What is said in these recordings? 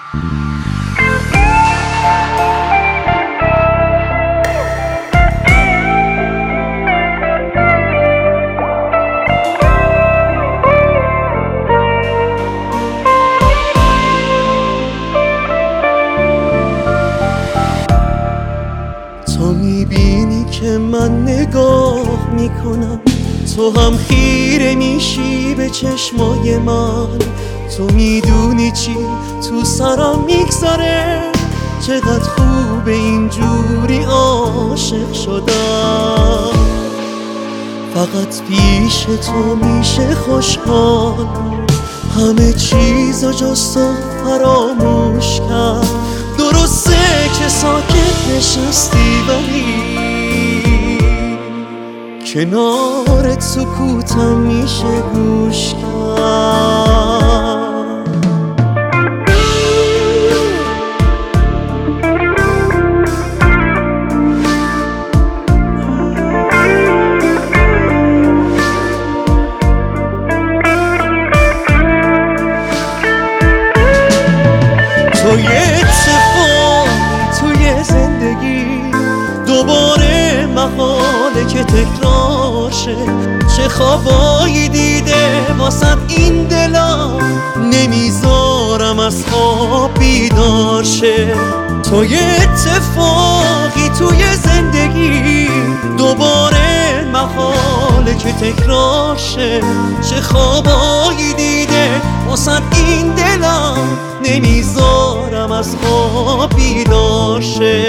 تو میبینی که من نگاه میکنم، تو هم خیره میشی به چشمای من. تو میدونی چی تو سرم میگذره، چقدر خوبه اینجوری عاشق شدم. فقط پیش تو میشه خوشحال، همه چیزو جز تو فراموش کرد. درسته که ساکت نشستی ولی کنارت سکوتم میشه گوش کرد. توی اتفاقی توی زندگی دوباره محاله که تکرار شه. چه خوابایی دیده واسه این دلم، نمیذارم از خواب بیدار شه. توی اتفاقی توی زندگی دوباره محاله که تکرار شه. چه خوابایی دیده واسه این دلم، نمیذارم از خواب بیدار شه.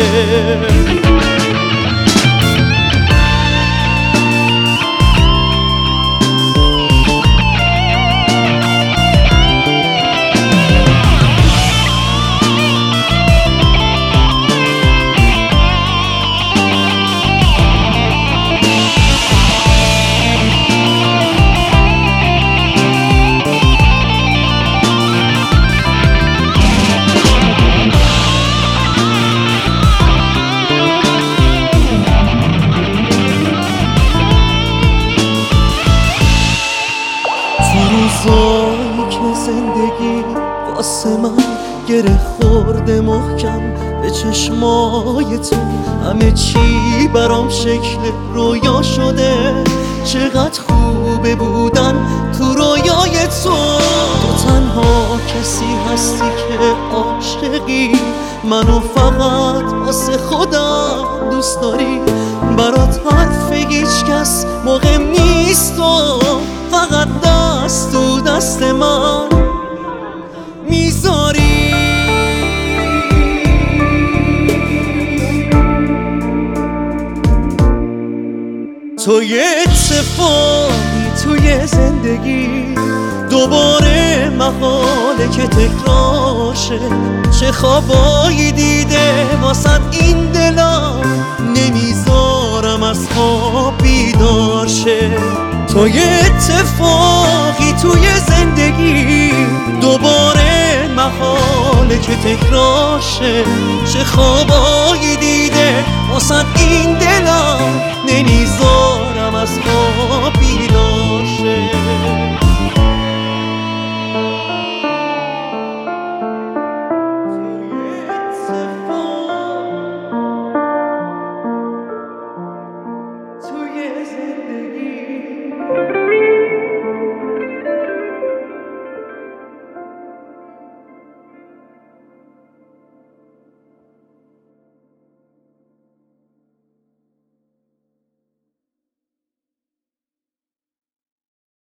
روزایی که زندگی واسه من گره خورده محکم به چشمای تو، همه چی برام شکل رویا شده. چقدر خوبه بودن تو رویای تو. تو تنها کسی هستی که عاشقی، منو فقط واسه خودم دوست داری. برات حرف هیچ کس مهم نیست و فقط دست تو دست من میذاری. توی اتفاقی توی زندگی دوباره محاله که تکرار شه. چه خوابایی دیده واسه این دلم، نمیذارم از خواب بیدار شه. توی اتفاقی توی زندگی دوباره محاله که تکرار شه. چه خوابایی دیده واسه این دلم، نمیذارم از خواب